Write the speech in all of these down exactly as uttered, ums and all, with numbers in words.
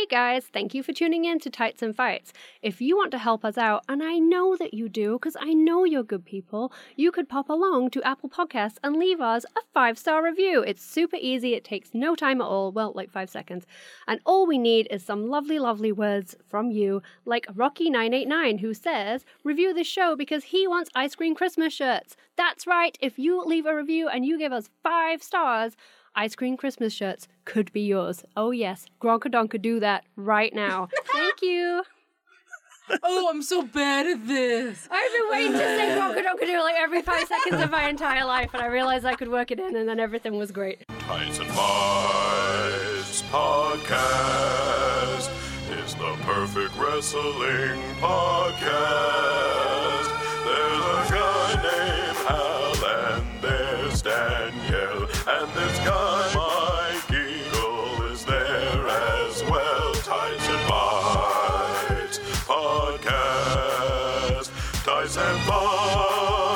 Hey guys, thank you for tuning in to Tights and Fights. If you want to help us out, and I know that you do, because I know you're good people, you could pop along to Apple Podcasts and leave us a five-star review. It's super easy. It takes no time at all. Well, like five seconds. And all we need is some lovely, lovely words from you, like Rocky nine eight nine, who says, review this show because he wants ice cream Christmas shirts. That's right. If you leave a review and you give us five stars, ice cream Christmas shirts could be yours. Oh yes, Gronkadonka, do that right now. Thank you. Oh, I'm so bad at this. I've been waiting to say Gronkadonka like every five seconds of my entire life, and I realized I could work it in, and then everything was great. Tights and Fights Podcast is the perfect wrestling podcast. There's a guy named Hal, and there's Danielle, and this guy, Mike Eagle, is there as well. Tights and Fights Podcast. Tights and Fights.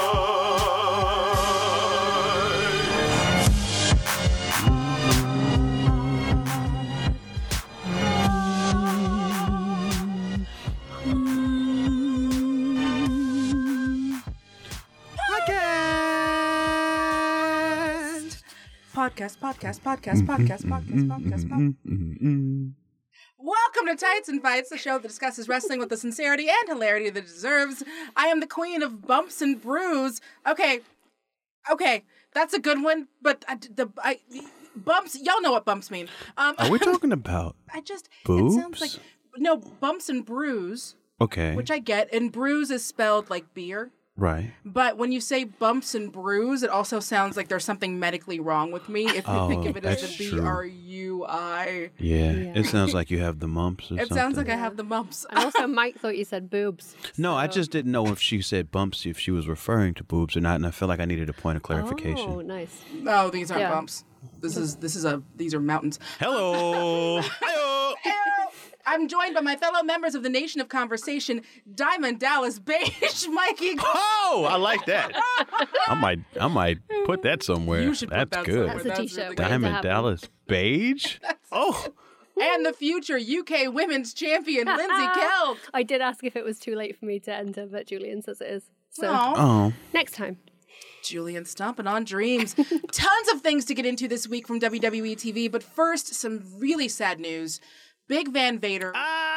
Podcast, podcast, podcast, podcast, podcast, podcast, podcast. Welcome to Tights and Fights, the show that discusses wrestling with the sincerity and hilarity that it deserves. I am the queen of bumps and bruise. Okay, okay, that's a good one, but I, the I, bumps, y'all know what bumps mean. Um, Are we talking about I just, boobs? It sounds like, no, bumps and bruise, Okay. which I get, and bruise is spelled like beer. Right. But when you say bumps and bruise, it also sounds like there's something medically wrong with me. If you Oh, think of it as that's the true. B R U I. Yeah. Yeah. It sounds like you have the mumps or It something. sounds like I have the mumps. And also, Mike thought you said boobs. No, I so- just didn't know if she said bumps, if she was referring to boobs or not, and I feel like I needed a point of clarification. Oh, nice. Oh, these aren't Yeah. bumps. This is this is a these are mountains. Hello. Hello. I'm joined by my fellow members of the Nation of Conversation, Diamond Dallas Beige, Mikey. Oh, I like that. I might, I might put that somewhere. You should put That's that good. somewhere. That's a That's t-shirt. really waiting to Diamond happen. Dallas Beige. Oh, And the future U K Women's Champion, Lindsay Kelk. I did ask if it was too late for me to enter, but Julian says it is. So Aw. oh. next time. Julian stomping on dreams. Tons of things to get into this week from W W E T V, but first, some really sad news. Big Van Vader,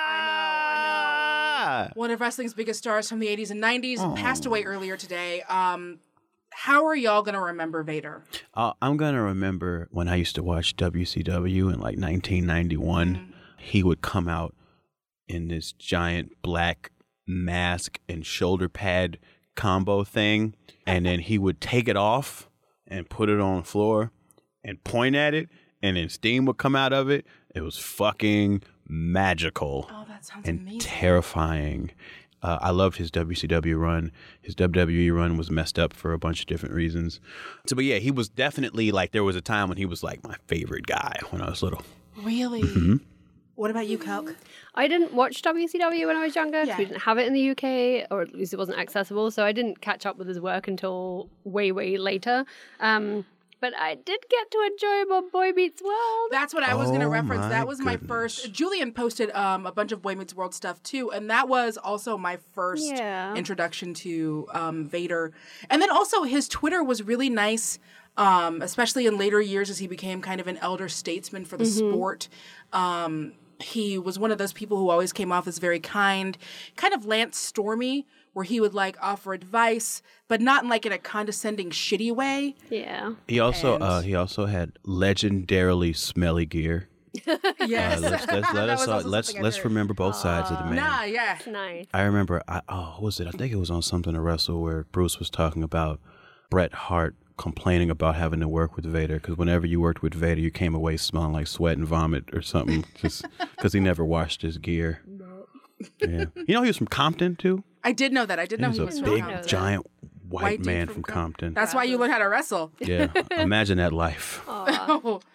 Ah. one of wrestling's biggest stars from the eighties and nineties, passed away earlier today. Um, how are y'all going to remember Vader? Uh, I'm gonna remember when I used to watch W C W in like nineteen ninety-one. Mm-hmm. He would come out in this giant black mask and shoulder pad combo thing, and then he would take it off and put it on the floor and point at it, and then steam would come out of it. It was fucking magical Oh, that sounds and amazing. terrifying. Uh, I loved his W C W run. His W W E run was messed up for a bunch of different reasons. So, but yeah, he was definitely like, there was a time when he was like my favorite guy when I was little. Really? Mm-hmm. What about you, Kelk? I didn't watch W C W when I was younger because Yeah. we didn't have it in the U K, or at least it wasn't accessible. So I didn't catch up with his work until way, way later. Um, but I did get to enjoy my Boy Meets World. That's what I was going to Oh, reference. my That was my goodness. first. Julian posted um, a bunch of Boy Meets World stuff too, and that was also my first Yeah. introduction to um, Vader. And then also his Twitter was really nice, um, especially in later years as he became kind of an elder statesman for the sport. Um, he was one of those people who always came off as very kind, kind of Lance Stormy, where he would like offer advice, but not in like in a condescending, shitty way. Yeah. He also And- uh, he also had legendarily smelly gear. Yes. Uh, let's let's let That us was uh, also let's something I let's heard. remember both sides of the man. Nah, yeah. Nice. I remember, I, oh, what was it? I think it was on Something to Wrestle where Bruce was talking about Bret Hart complaining about having to work with Vader because whenever you worked with Vader, you came away smelling like sweat and vomit or something just because he never washed his gear. Yeah. You know, he was from Compton, too? I did know that. I did He know was he a was from big, Compton. giant white, White dude man from from Com- Compton. That's why you learn how to wrestle. Yeah. Imagine that life. Oh,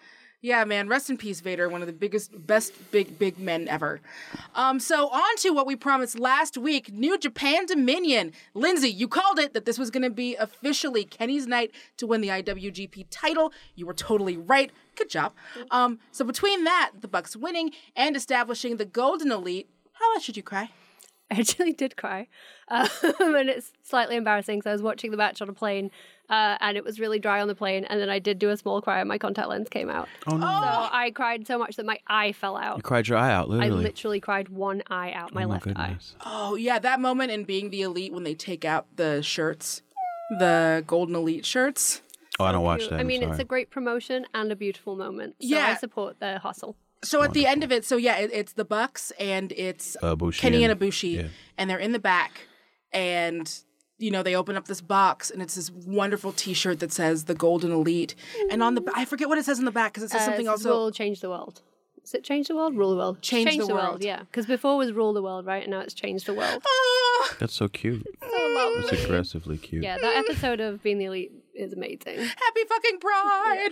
Yeah, man. Rest in peace, Vader. One of the biggest, best big, big men ever. Um, so on to what we promised last week. New Japan Dominion. Lindsay, you called it that this was going to be officially Kenny's night to win the I W G P title. You were totally right. Good job. Um, so between that, the Bucks winning and establishing the Golden Elite, how much did you cry? I actually did cry. Um, and it's slightly embarrassing because I was watching the match on a plane uh, and it was really dry on the plane. And then I did do a small cry and my contact lens came out. Oh, no. So I cried so much that my eye fell out. You cried your eye out, literally. I literally cried one eye out, my, oh, my left goodness. eye. Oh, yeah, that moment in Being the Elite when they take out the shirts, the Golden Elite shirts. Oh, I don't watch that. I mean, I'm it's a great promotion and a beautiful moment. So Yeah. I support the hustle. So at the end of it, so yeah, it, it's the Bucks and it's Uh, Bushi Kenny and and- Ibushi, yeah. and they're in the back, and you know they open up this box, and it's this wonderful T-shirt that says the Golden Elite, and on the I forget what it says in the back because it says Uh, something it says, also. Will change the world. Is it change the world? Rule the world. Change the world. Yeah, because before it was rule the world, right? And now it's change the world. Ah, That's so cute. So lovely. It's aggressively cute. Yeah, that episode of Being the Elite is amazing. happy fucking Pride!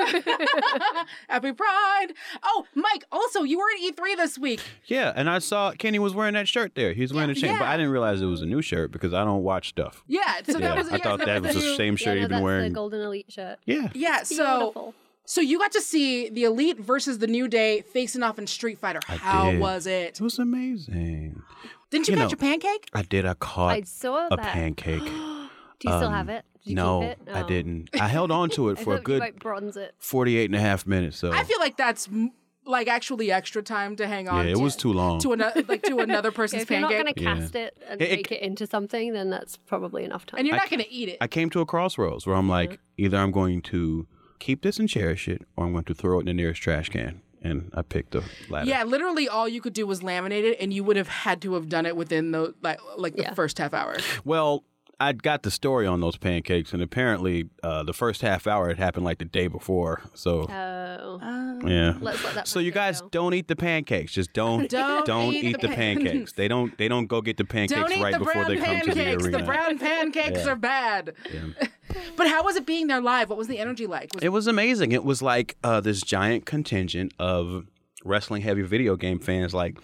Happy Pride! Oh, Mike. Also, you were at E three this week. Yeah, and I saw Kenny was wearing that shirt there. He was wearing a chain, but yeah. I didn't realize it was a new shirt because I don't watch stuff. Yeah, so that Yeah, was. I yeah, thought so that was the you- same Yeah, shirt no, you've been that's wearing. the Golden Elite shirt. Yeah. Yeah, so. Beautiful. So you got to see the Elite versus the New Day facing off in Street Fighter. How did. was it? It was amazing. Didn't you, You catch know, a pancake? I did. I caught I saw a that. pancake. Do you still have it? Did you no, keep it? I Oh. didn't. I held on to it I for a thought good you might bronze it. forty-eight and a half minutes. So I feel like that's m- like actually extra time to hang yeah, on. it to, was too long. to another like to another person's If you're not pancake, going to Yeah. cast it and It- it- make it into something, then that's probably enough time. and you're not going to eat it. I came to a crossroads where I'm like, either I'm going to keep this and cherish it, or I'm going to throw it in the nearest trash can. And I picked the latter. Yeah, literally all you could do was laminate it, and you would have had to have done it within the like like the Yeah. first half hour. Well, I got the story on those pancakes, and apparently uh, the first half hour it happened like the day before. So Oh. yeah. Let's let that So you pancake guys go. don't eat the pancakes. Just don't Don't don't, eat eat, the the pan- pancakes. They don't they don't go get the pancakes Don't eat right the before brown they come to the pancakes. arena. The brown pancakes Yeah. are bad. Yeah. But how was it being there live? What was the energy like? Was It was amazing. It was like uh, this giant contingent of wrestling heavy video game fans like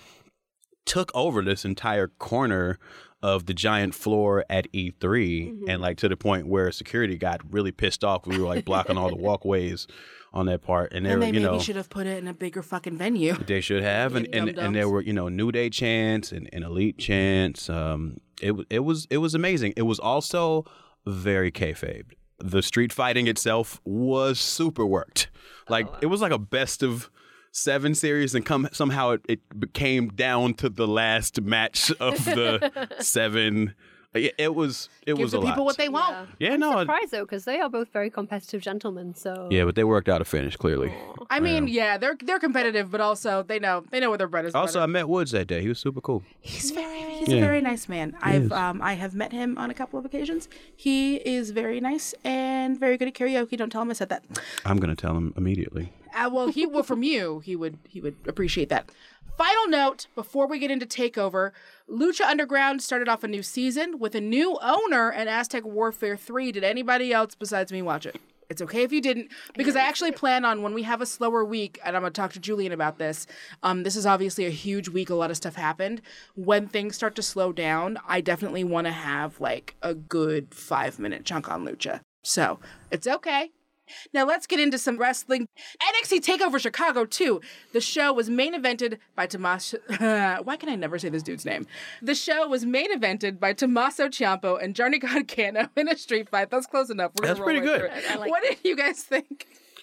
took over this entire corner of the giant floor at E three Mm-hmm. and like to the point where security got really pissed off. We were like blocking all the walkways on that part, and they and were they you maybe know should have put it in a bigger fucking venue. they should have, and and, and there were you know New Day chants and, and Elite chants. Um, it wa- it was it was amazing. It was also very kayfabe. The street fighting itself was super worked. Like it was like a best of seven series, and come somehow it, it came down to the last match of the seven. It, it was it Give was the a people lot. what they want. Yeah. yeah, no, it- Surprised though, because they are both very competitive gentlemen. So yeah, but they worked out a finish clearly. I mean, yeah, they're they're competitive, but also they know they know where their bread is. Also, I buttered. met Woods that day. He was super cool. he's very he's Yeah. a very nice man. I've is. um I have met him on a couple of occasions. He is very nice and very good at karaoke. Don't tell him I said that. I'm gonna tell him immediately. Uh, well, he well from you, he would he would appreciate that. Final note before we get into Takeover, Lucha Underground started off a new season with a new owner and Aztec Warfare three. Did anybody else besides me watch it? It's okay if you didn't, because I actually plan on when we have a slower week, and I'm going to talk to Julian about this. Um, this is obviously a huge week. A lot of stuff happened. When things start to slow down, I definitely want to have like a good five minute chunk on Lucha. So it's okay. Now let's get into some wrestling. N X T TakeOver Chicago two. The show was main evented by Tommaso... Why can I never say this dude's name? The show was main evented by Tommaso Ciampa and Johnny Gargano in a street fight. That's close enough. We're That's gonna roll pretty right good. through it. I like What did you guys think?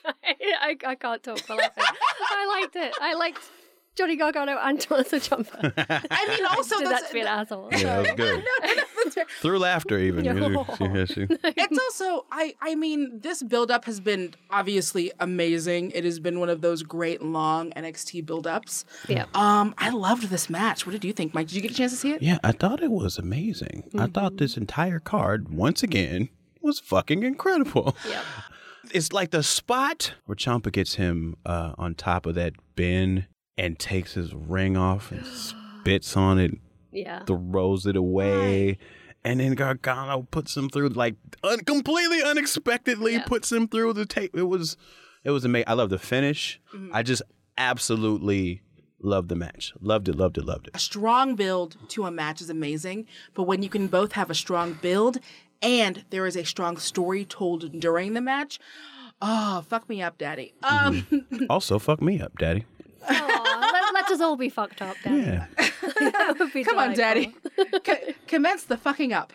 I, I can't talk for laughing. I liked it. I liked Johnny Gargano and Tommaso Ciampa. I mean, also Did that's, that to be an asshole. Yeah, that was good. Through laughter, even. No. Yeah, she- it's also I I mean this build-up has been obviously amazing. It has been one of those great long N X T build-ups. Yeah. Um, I loved this match. What did you think, Mike? Did you get a chance to see it? yeah, I thought it was amazing. I thought this entire card, once again, was fucking incredible. Yeah. It's like the spot where Ciampa gets him uh, on top of that bin and takes his ring off and spits on it, Yeah. throws it away. And then Gargano puts him through, like, un- completely unexpectedly Yeah. puts him through the tape. It was It was amazing. I love the finish. Mm-hmm. I just absolutely loved the match. Loved it, loved it, loved A it. strong build to a match is amazing, but when you can both have a strong build and there is a strong story told during the match, oh, fuck me up, daddy. Um, Also, fuck me up, Daddy. Aw, let, let us all be fucked up, Daddy. Yeah. That would be Come on, delightful. Daddy. C- commence the fucking up.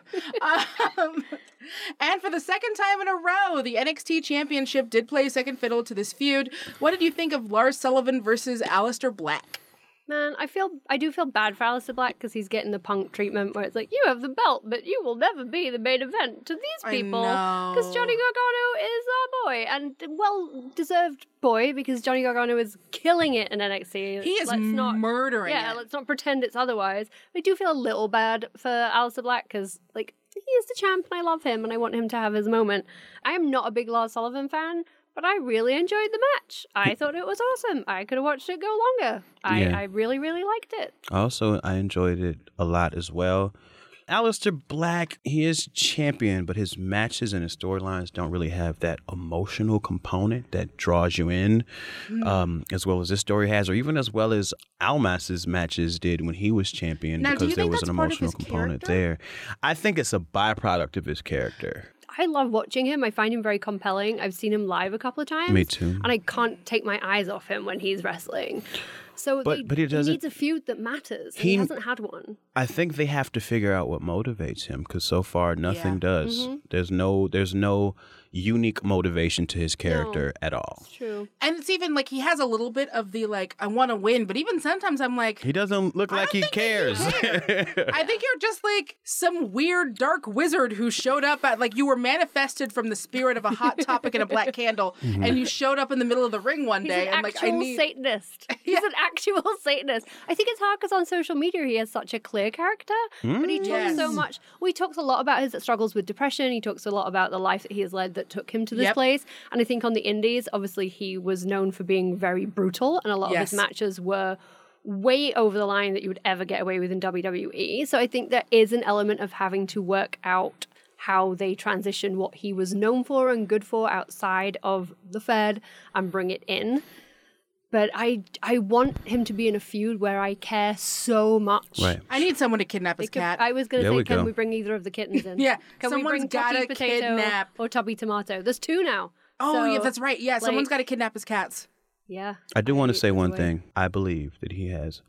Um, and for the second time in a row, the N X T Championship did play second fiddle to this feud. What did you think of Lars Sullivan versus Aleister Black? Man, I feel I do feel bad for Aleister Black because he's getting the Punk treatment where it's like, you have the belt, but you will never be the main event to these I people. know. Because Johnny Gargano is our boy, and well-deserved boy, because Johnny Gargano is killing it in N X T. He is let's not, murdering Yeah, it. let's not pretend it's otherwise. I do feel a little bad for Aleister Black because, like, he is the champ and I love him and I want him to have his moment. I am not a big Lars Sullivan fan, but I really enjoyed the match. I thought it was awesome. I could have watched it go longer. I, Yeah. I really, really liked it. Also, I enjoyed it a lot as well. Aleister Black, he is champion, but his matches and his storylines don't really have that emotional component that draws you in, Mm. um, as well as this story has, or even as well as Almas's matches did when he was champion, Now, do because you there think was an that's part of emotional his component character? there. I think it's a byproduct of his character. I love watching him. I find him very compelling. I've seen him live a couple of times. Me too. And I can't take my eyes off him when he's wrestling. So But- they- but he doesn't- needs a feud that matters. and He- He, hasn't had one. I think they have to figure out what motivates him, because so far nothing Yeah. does. Mm-hmm. There's no, there's no unique motivation to his character at all. True. And it's even like he has a little bit of the like, I want to win, but even sometimes I'm like, He doesn't look I like don't he think that you cares. I think you're just like some weird dark wizard who showed up at like you were manifested from the spirit of a hot topic and a black candle, Mm-hmm. and you showed up in the middle of the ring one He's day, an and like I actual need. Satanist. He's an actual Satanist. I think it's hard because on social media he has such a clear character, but he talks Yes. so much. Well, he talks a lot about his struggles with depression. He talks a lot about the life that he has led that took him to this Yep. place. And I think on the indies, obviously, he was known for being very brutal, and a lot Yes. of his matches were way over the line that you would ever get away with in W W E. So I think there is an element of having to work out how they transition what he was known for and good for outside of the Fed and bring it in. But I I want him to be in a feud where I care so much. Right. I need someone to kidnap his It could- cat. I was going to There say, we can go. we bring either of the kittens in? Yeah, Can we someone's bring Tubby gotta Potato kidnap- or Tubby Tomato? There's two now. oh So, yeah, that's right. Yeah, someone's like- got to kidnap his cats. Yeah. I do want to say it's one way- thing. I believe that he has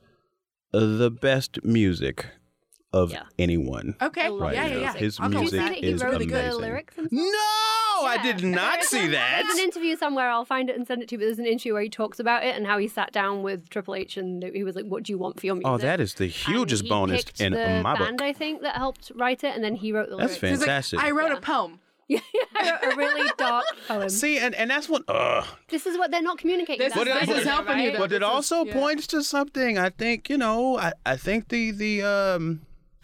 the best music of Yeah. anyone. Okay, love yeah, his yeah, yeah. music. His I'll go with Did you see that. that he is wrote really good. the amazing. lyrics himself? No, I did not see that. There's an interview somewhere, I'll find it and send it to you, but there's an interview where he talks about it and how he sat down with Triple H and he was like, what do you want for your music? Oh, that is the And hugest he bonus picked in the my band, book. I think, that helped write it, and then he wrote the That's lyrics. He's like, fantastic. I wrote Yeah. a poem. Yeah, I wrote a really dark poem. See, and, and that's what. Ugh. This is what they're not communicating. This That's is- the this is point, helping you, right? though. But it This is- also yeah. points to something. I think you know. I, I think the the um.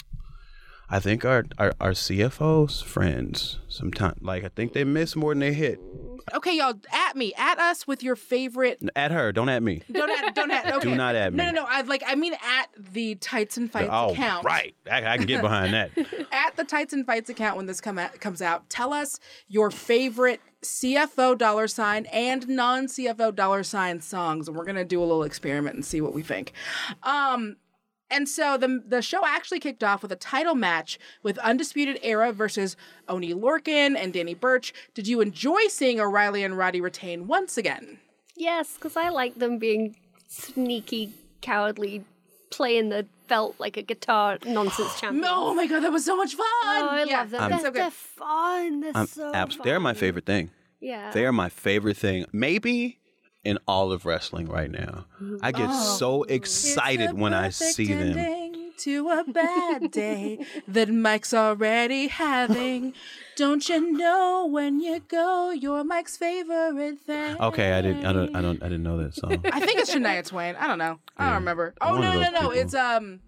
I think our, our our C F Os friends sometimes like I think they miss more than they hit. Okay, y'all, at me, at us with your favorite. At her, don't at me. Don't at, don't at. Okay. Do not at No, me. no, no. I like. I mean, at the Tights and Fights Oh, account. right. I, I can get behind that. At the Tights and Fights account when this come out, comes out, tell us your favorite C F O dollar sign and non-C F O dollar sign songs, and we're gonna do a little experiment and see what we think. Um, and so the the show actually kicked off with a title match with Undisputed Era versus Oney Lorcan and Danny Burch. Did you enjoy seeing O'Reilly and Roddy retain once again? Yes, because I like them being sneaky, cowardly, playing the belt like a guitar nonsense champion. Oh my god, that was so much fun! Oh, I Yeah, love them. that was They're, so good. they're fun. They're I'm so abs- fun. they're my favorite thing. Yeah. They are my favorite thing. Maybe in all of wrestling right now. I get so excited when I see them. Ending to a bad day that Mike's already having. Don't you know when you go, you're Mike's favorite thing? Okay, I didn't. I don't. I don't. I didn't know that song. I think it's Shania Twain. I don't know. I don't remember. Oh One of no, no, those no! people. It's um,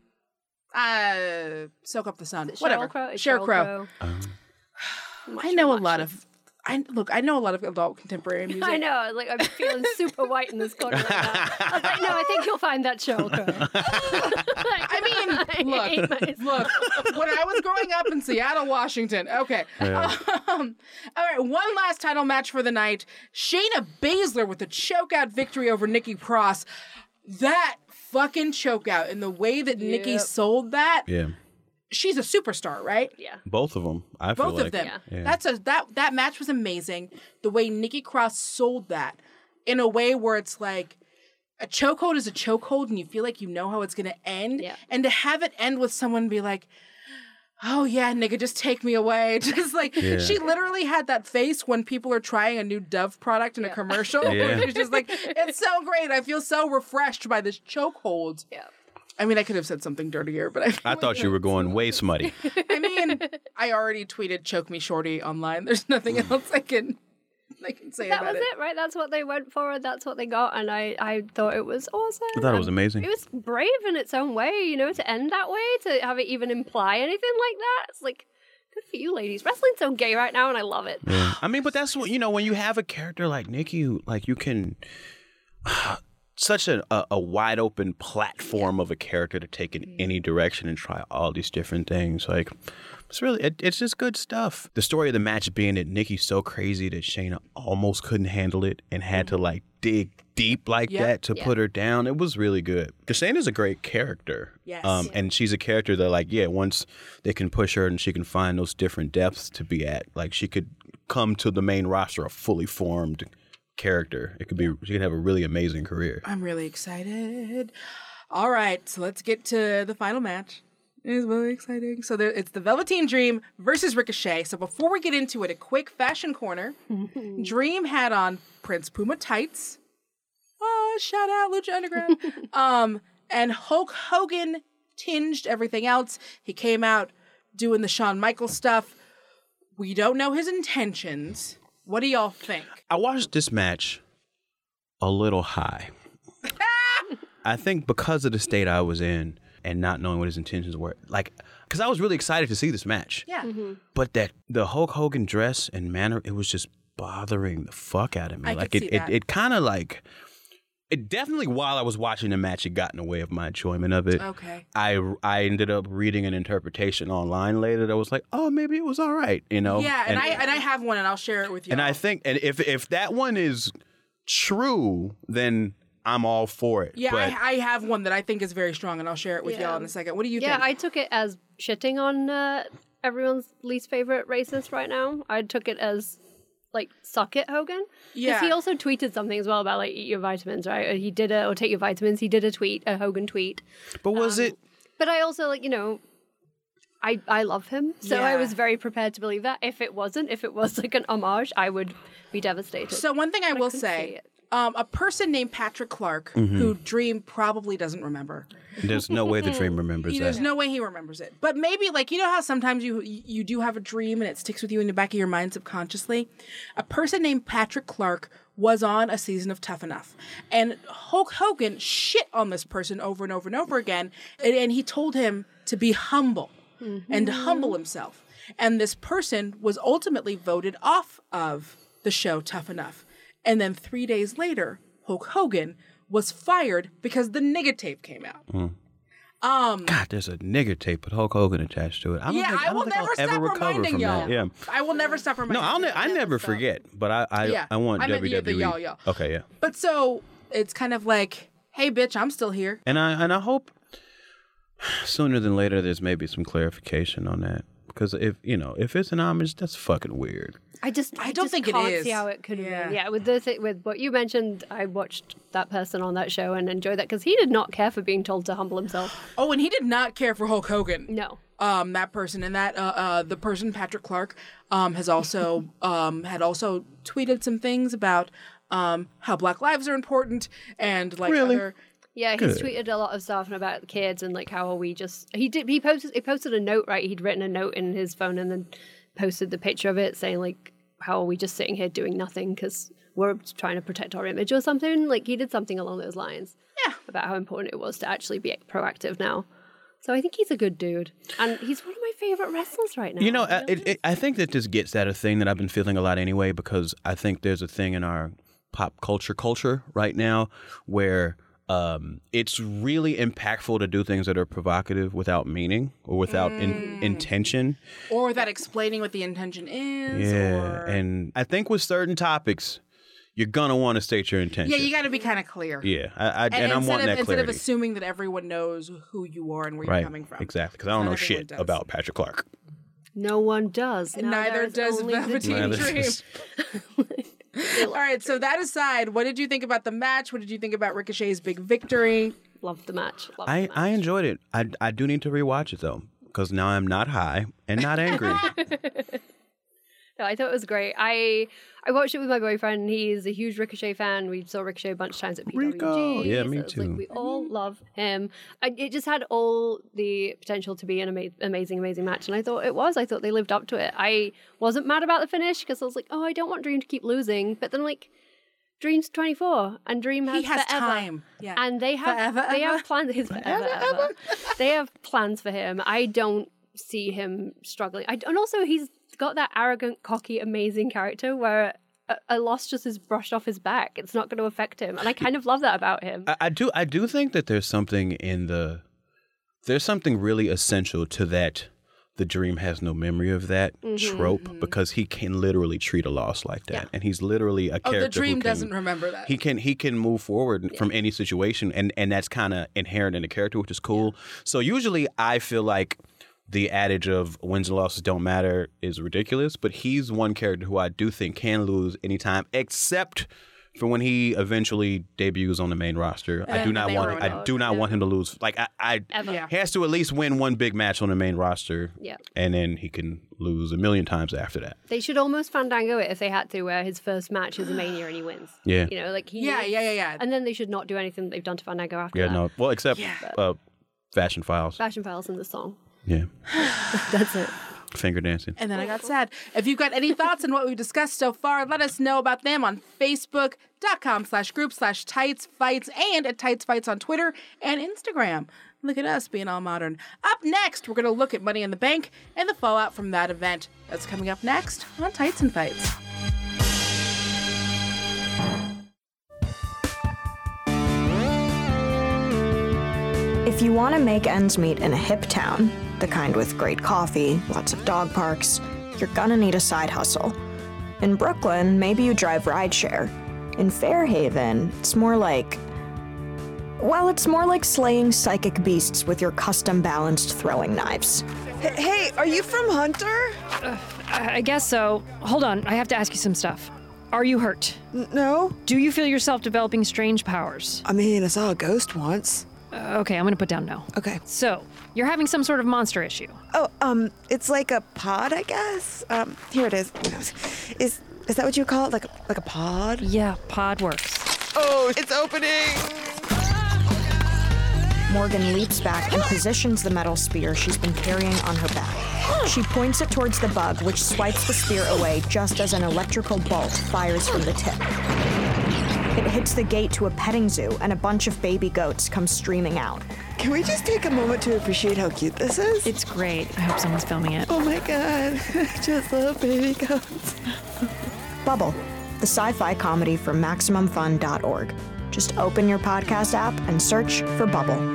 uh, Soak Up the Sun. Sheryl Whatever. Crow? It's Sheryl Crow. Much I know a much lot is- of. I look. I know a lot of adult contemporary music. I know. Like I'm feeling super white in this corner right now. I was like, no, I think you'll find that Sheryl Crow. I mean, Look, hate myself. look. When I was growing up in Seattle, Washington. Okay. Yeah. Um, all right. One last title match for the night. Shayna Baszler with a chokeout victory over Nikki Cross. That fucking chokeout and the way that Nikki Yep. sold that. Yeah. She's a superstar, right? Yeah. Both of them. I feel Both like. of them. Yeah. Yeah. That's a that that match was amazing. The way Nikki Cross sold that in a way where it's like a chokehold is a chokehold and you feel like you know how it's gonna end. Yeah. And to have it end with someone be like, oh yeah, nigga, just take me away. Just like Yeah. she literally had that face when people are trying a new Dove product in a Yeah. commercial. Yeah. Where she's just like, it's so great. I feel so refreshed by this chokehold. Yeah. I mean, I could have said something dirtier, but I I thought you were going way smutty. I mean, I already tweeted "choke me, shorty" online. There's nothing else I can, I can say That about was it, right? That's what they went for. That's what they got, and I, I thought it was awesome. I thought it was And amazing. It was brave in its own way, you know, to end that way, to have it even imply anything like that. It's like, good for you, ladies. Wrestling's so gay right now, and I love it. Yeah. I mean, but that's what, you know, when you have a character like Nikki, who, like you can, such a, a, a wide open platform of a character to take in any direction and try all these different things. Like, it's really, it, it's just good stuff. The story of the match being that Nikki's so crazy that Shayna almost couldn't handle it and had to like dig deep like Yep. that to Yeah. put her down. It was really good. Because Shayna's a great character. Yes. Um, Yeah. And she's a character that, like, yeah, once they can push her and she can find those different depths to be at, like, she could come to the main roster a fully formed character. It could be, she could have a really amazing career. I'm really excited. All right, so let's get to the final match. It is really exciting. So there, it's the Velveteen Dream versus Ricochet. So before we get into it, a quick fashion corner. Dream had on Prince Puma tights. Oh, shout out Lucha Underground. um, and Hulk Hogan tinged everything else. He came out doing the Shawn Michaels stuff. We don't know his intentions. What do y'all think? I watched this match a little high. I think because of the state I was in and not knowing what his intentions were, like, because I was really excited to see this match. Yeah. But that the Hulk Hogan dress and manner, it was just bothering the fuck out of me. I like could it, see it, that. it kind of like, it definitely while I was watching the match, it got in the way of my enjoyment of it. Okay. I I ended up reading an interpretation online later that was like, oh, maybe it was all right, you know. Yeah, and, I and I have one, and I'll share it with you. and I think, and if if that one is true, then I'm all for it. yeah, but, I, I have one that I think is very strong, and I'll share it with Yeah. y'all in a second. What do you Yeah, think? I took it as shitting on uh, everyone's least favorite racist right now. I took it as like suck it, Hogan. Yeah. Because he also tweeted something as well about like eat your vitamins, right? He did a or take your vitamins. He did a tweet, a Hogan tweet. but was Um, it? But I also like you know, I I love him, so I Yeah. was very prepared to believe that. If it wasn't, if it was like an homage, I would be devastated. So one thing I will couldn't see say, it. um, a person named Patrick Clark, Mm-hmm. who Dream probably doesn't remember. There's no way the dream remembers There's that. no way he remembers it. But maybe, like, you know how sometimes you you do have a dream and it sticks with you in the back of your mind subconsciously? A person named Patrick Clark was on a season of Tough Enough. And Hulk Hogan shit on this person over and over and over again. And, and he told him to be humble and to humble himself. And this person was ultimately voted off of the show Tough Enough. And then three days later, Hulk Hogan was fired because the nigga tape came out. God, there's a nigger tape with Hulk Hogan attached to it. I don't Yeah, think, I don't will think never I'll stop ever recover reminding from y'all. that. Yeah. I will never stop reminding No, I'll you. ne- I never forget, but I I, Yeah. I want I meant W the- the W E. y'all, y'all. Okay, yeah. But so it's kind of like, hey, bitch, I'm still here. And I and I hope sooner than later there's maybe some clarification on that. Because if you know, if it's an homage, that's fucking weird. I just I I, don't just think it can't is. see how it could have Yeah. been. Yeah, with the th- with what you mentioned, I watched that person on that show and enjoyed that because he did not care for being told to humble himself. Oh, and he did not care for Hulk Hogan. No. Um, that person and that uh, uh, the person Patrick Clark um has also um had also tweeted some things about um how Black lives are important and like Really? other. Yeah, he's Good. tweeted a lot of stuff about kids and like how are we just he did he posted he posted a note, right? He'd written a note in his phone and then posted the picture of it saying like how are we just sitting here doing nothing because we're trying to protect our image or something. Like he did something along those lines. Yeah. About how important it was to actually be proactive now. So I think he's a good dude, and he's one of my favorite wrestlers right now. You know, He I- really it, it, I think that this gets at a thing that I've been feeling a lot anyway, because I think there's a thing in our pop culture culture right now where Um, it's really impactful to do things that are provocative without meaning or without Mm. in, intention. Or without explaining what the intention is. Yeah, Or... and I think with certain topics, you're gonna want to state your intention. Yeah, you got to be kind of clear. Yeah, I, I, and, And, I'm instead wanting of, that instead clarity. of assuming that everyone knows who you are and where right, you're coming from. exactly. Because I don't Not know everyone shit does. about Patrick Clark. No one does. And Now neither there is does only the Velveteen dream. Neither Dream. does- All right, so that aside, what did you think about the match? What did you think about Ricochet's big victory? Loved the match. Loved I, the match. I enjoyed it. I, I do need to rewatch it though, because now I'm not high and not angry. No, I thought it was great. I I watched it with my boyfriend. He's a huge Ricochet fan. We saw Ricochet a bunch of times at P W G. Rico! Yeah, me so it's like too. we all love him. I, it just had all the potential to be an ama- amazing, amazing match, and I thought it was. I thought they lived up to it. I wasn't mad about the finish because I was like, oh, I don't want Dream to keep losing. But then, like, Dream's twenty-four, and Dream has, He has forever. time. Yeah. And they have Forever, they ever? have plans. His forever, ever. They have plans for him. I don't see him struggling. I, and also, he's got that arrogant, cocky, amazing character where a, a loss just is brushed off his back. It's not going to affect him, and I kind of love that about him. I, I do I do think that there's something in the there's something really essential to that. The Dream has no memory of that Mm-hmm. trope because he can literally treat a loss like that, Yeah. and he's literally a oh, character. the Dream who can, doesn't remember that. He can he can move forward from any situation, and and that's kind of inherent in the character, which is cool. So usually, I feel like the adage of wins and losses don't matter is ridiculous, but he's one character who I do think can lose anytime, except for when he eventually debuts on the main roster. I do then not they want ruin I it. do not Yeah. want him to lose. Like I, I Ever. Yeah. he has to at least win one big match on the main roster, Yeah. and then he can lose a million times after that. They should almost Fandango it if they had to, where his first match is a Mania and he wins. Yeah. You know, like he. Yeah, yeah, yeah, yeah. And then they should not do anything that they've done to Fandango after Yeah, that. no. Well, except Yeah. uh, Fashion Files. Fashion Files in the song. Yeah, That's it. finger dancing. And then I got sad. If you've got any thoughts on what we've discussed so far, let us know about them on Facebook.com slash group slash Tights Fights and at Tights Fights on Twitter and Instagram. Look at us being all modern. Up next, we're going to look at Money in the Bank and the fallout from that event. That's coming up next on Tights and Fights. If you want to make ends meet in a hip town, the kind with great coffee, lots of dog parks, you're gonna need a side hustle. In Brooklyn, maybe you drive rideshare. In Fairhaven, it's more like... Well, it's more like slaying psychic beasts with your custom balanced throwing knives. Hey, are you from Hunter? I I guess so. Hold on, I have to ask you some stuff. Are you hurt? N- no. Do you feel yourself developing strange powers? I mean, I saw a ghost once. Uh, okay, I'm gonna put down no. Okay. So, you're having some sort of monster issue. Oh, um, it's like a pod, I guess. Um, here it is. Is is that what you call it? Like a, like a pod? Yeah, pod works. Oh, it's opening. Morgan leaps back and positions the metal spear she's been carrying on her back. She points it towards the bug, which swipes the spear away just as an electrical bolt fires from the tip. It hits the gate to a petting zoo, and a bunch of baby goats come streaming out. Can we just take a moment to appreciate how cute this is? It's great. I hope someone's filming it. Oh my god, I just love baby goats. Bubble, the sci-fi comedy from Maximum Fun dot org. Just open your podcast app and search for Bubble.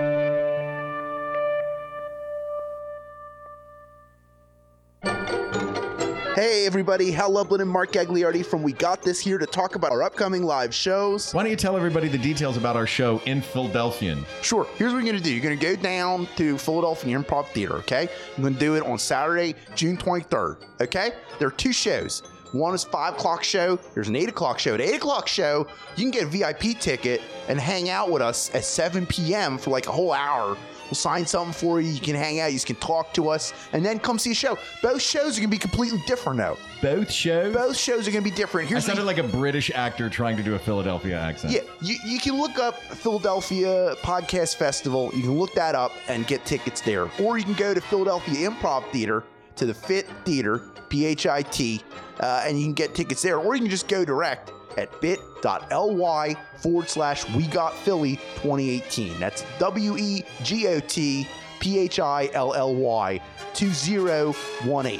Hey everybody, Hal Lublin and Mark Gagliardi from We Got This here to talk about our upcoming live shows. Why don't you tell everybody the details about our show in Philadelphia? Sure, here's what you're going to do. You're going to go down to Philadelphia Improv Theater, okay? I'm going to do it on Saturday, June twenty-third, okay? There are two shows. One is five o'clock show. There's an eight o'clock show. At eight o'clock show, you can get a V I P ticket and hang out with us at seven p.m. for like a whole hour. We'll sign something for you. You can hang out. You can talk to us, and then come see a show. Both shows are going to be completely different, though. Both shows? Both shows are going to be different. I Here's sounded what like a British actor trying to do a Philadelphia accent. Yeah, you, you can look up Philadelphia Podcast Festival. You can look that up and get tickets there. Or you can go to Philadelphia Improv Theater, to the Fit Theater, P H I T, uh, and you can get tickets there. Or you can just go direct at bit.ly forward slash We Got Philly twenty eighteen. That's W E G O T P H I L L Y two zero one eight.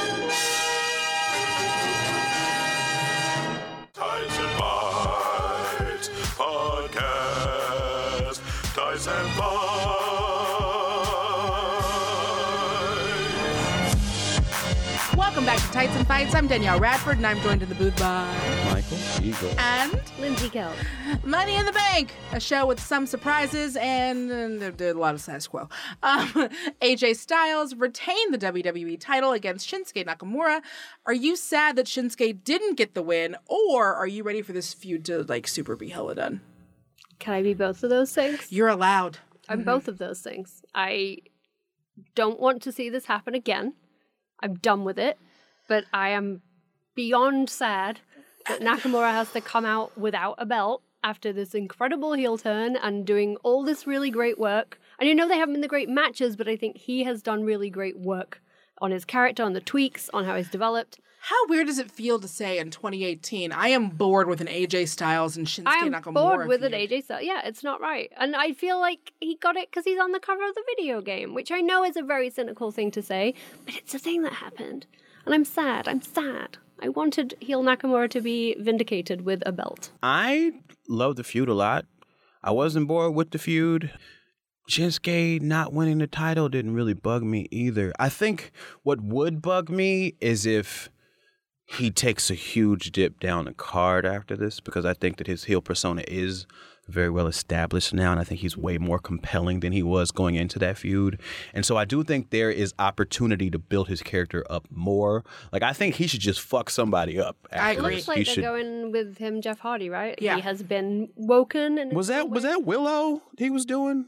Tights and Fights. Tyson Fight. Welcome back to Tights and Fights. I'm Danielle Radford, and I'm joined in the booth by Michael Eagle and Lindsay Kelp. Money in the Bank, a show with some surprises and, and there, there, a lot of status quo. Um, A J Styles retained the W W E title against Shinsuke Nakamura. Are you sad that Shinsuke didn't get the win, or are you ready for this feud to like super be hella done? Can I be both of those things? You're allowed. I'm Mm-hmm. both of those things. I don't want to see this happen again. I'm done with it. But I am beyond sad that Nakamura has to come out without a belt after this incredible heel turn and doing all this really great work. And you know they haven't been the great matches, but I think he has done really great work on his character, on the tweaks, on how he's developed. How weird does it feel to say in twenty eighteen, I am bored with an A J Styles and Shinsuke I am Nakamura bored with feud. an A J Styles. Yeah, it's not right. And I feel like he got it because he's on the cover of the video game, which I know is a very cynical thing to say, but it's a thing that happened. And I'm sad. I'm sad. I wanted heel Nakamura to be vindicated with a belt. I love the feud a lot. I wasn't bored with the feud. Shinsuke not winning the title didn't really bug me either. I think what would bug me is if he takes a huge dip down the card after this, because I think that his heel persona is very well established now, and I think he's way more compelling than he was going into that feud. And so I do think there is opportunity to build his character up more. Like, I think he should just fuck somebody up. I It agree. looks like He they're should- going with him, Jeff Hardy, right? Yeah. He has been woken. And Was that was that Willow he was doing?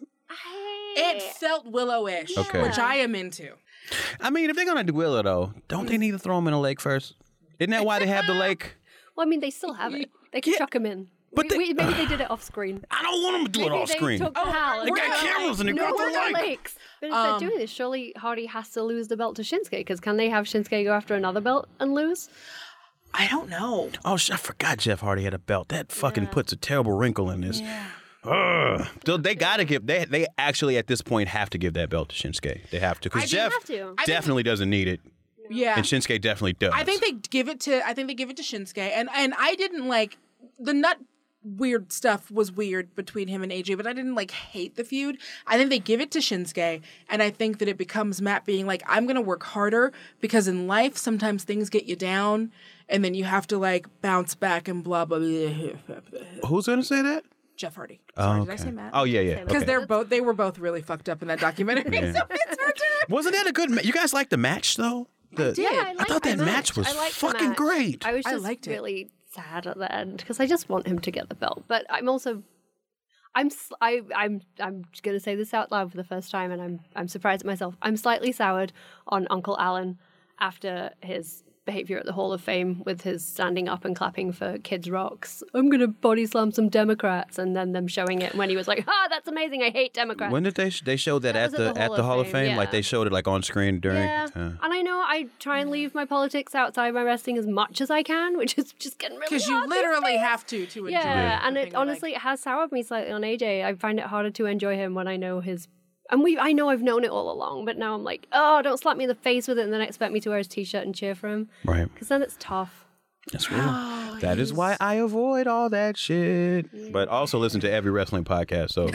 It felt Willow-ish, Okay. which I am into. I mean, if they're gonna do Willow though, don't they need to throw him in a lake first? Isn't that why they have the lake? Well, I mean, they still have it. They can Yeah. chuck him in. But We- they- we- maybe they did it off screen. I don't want them to do Maybe it off they screen. took the Hal They and got said, cameras and they no got more the lake. lakes. But if Um, they're doing this, surely Hardy has to lose the belt to Shinsuke, because can they have Shinsuke go after another belt and lose? I don't know. Oh, sh- I forgot Jeff Hardy had a belt. That fucking puts a terrible wrinkle in this. Ugh. So they gotta give. They they actually at this point have to give that belt to Shinsuke. They have to, I because think Jeff have to. I think- definitely doesn't need it, Yeah. and Shinsuke definitely does. I think they give it to I think they give it to Shinsuke, and and I didn't like the nut weird stuff was weird between him and A J, but I didn't like hate the feud. I think they give it to Shinsuke, and I think that it becomes Matt being like, I'm gonna work harder, because in life sometimes things get you down, and then you have to like bounce back and blah blah blah. Who's gonna say that? Jeff Hardy. Oh, Sorry, okay. did I say Matt? Oh yeah, yeah. Because Okay. they're both they were both really fucked up in that documentary. Yeah. So it's her turn. Wasn't that a good? Ma- you guys liked the match though? The, did. Yeah, I, I liked thought the that match was I liked the fucking match. great. I was I just liked it. really sad at the end because I just want him to get the belt. But I'm also, I'm s- I I'm I'm gonna say this out loud for the first time, and I'm I'm surprised at myself. I'm slightly soured on Uncle Alan after his behavior at the Hall of Fame with his standing up and clapping for Kids Rocks. I'm gonna body slam some Democrats, and then them showing it when he was like, "Ah, that's amazing! I hate Democrats." When did they sh- they showed that, That at was the at the Hall of Fame? Like yeah. they showed it like on screen during. Yeah, uh, and I know I try and leave my politics outside my wrestling as much as I can, which is just getting really Because you hard these literally days. have to to enjoy Yeah, the and thing it you honestly like. it has soured me slightly on A J. I find it harder to enjoy him when I know his. And we, I know I've known it all along, but now I'm like, oh, don't slap me in the face with it and then expect me to wear his t-shirt and cheer for him. right. Because then it's tough. That's real. That is why I avoid all that shit. But also listen to every wrestling podcast, so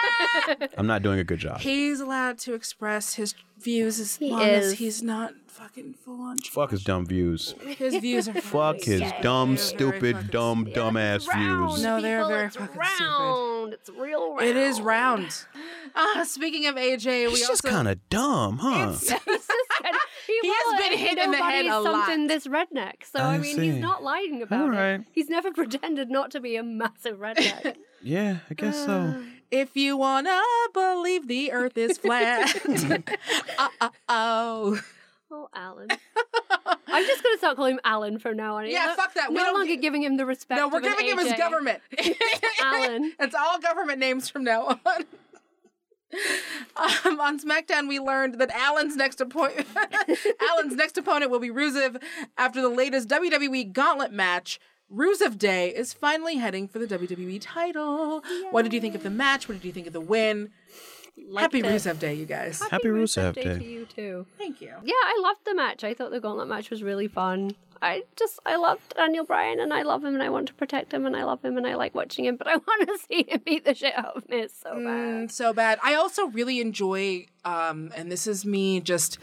I'm not doing a good job. He's allowed to express his views as He long as is. he's not fucking full on. Fuck his dumb views. His views are Fuck his dumb, Very stupid, fucking dumb, dumbass Round, views. No, they're people, very it's fucking round. It's real round. It is round. Uh, speaking of A J, we He's also just kind of dumb, huh? He's just kinda, he, He has was. been hit in the head Nobody's a something lot. this redneck. So I, I mean, see. he's not lying about All it. right. He's never pretended not to be a massive redneck. Yeah, I guess so. if you wanna believe the earth is flat. uh, uh, oh. Oh, Alan. I'm just going to start calling him Alan from now on. Yeah, No- fuck that. We No don't longer gi- giving him the respect. No, we're of an giving him his A J. government. Alan. It's all government names from now on. Um, on SmackDown, we learned that Alan's next appointment, Alan's next opponent will be Rusev after the latest W W E Gauntlet match. Rusev Day is finally heading for the W W E title. What did you think of the match? What did you think of the win? Happy it. Rusev Day, you guys. Happy, Happy Rusev Day Day. to you too. Thank you. Yeah, I loved the match. I thought the gauntlet match was really fun. I just, I loved Daniel Bryan, and I love him, and I want to protect him, and I love him, and I like watching him, but I want to see him beat the shit out of Miz so bad. Mm, so bad. I also really enjoy, um, and this is me just,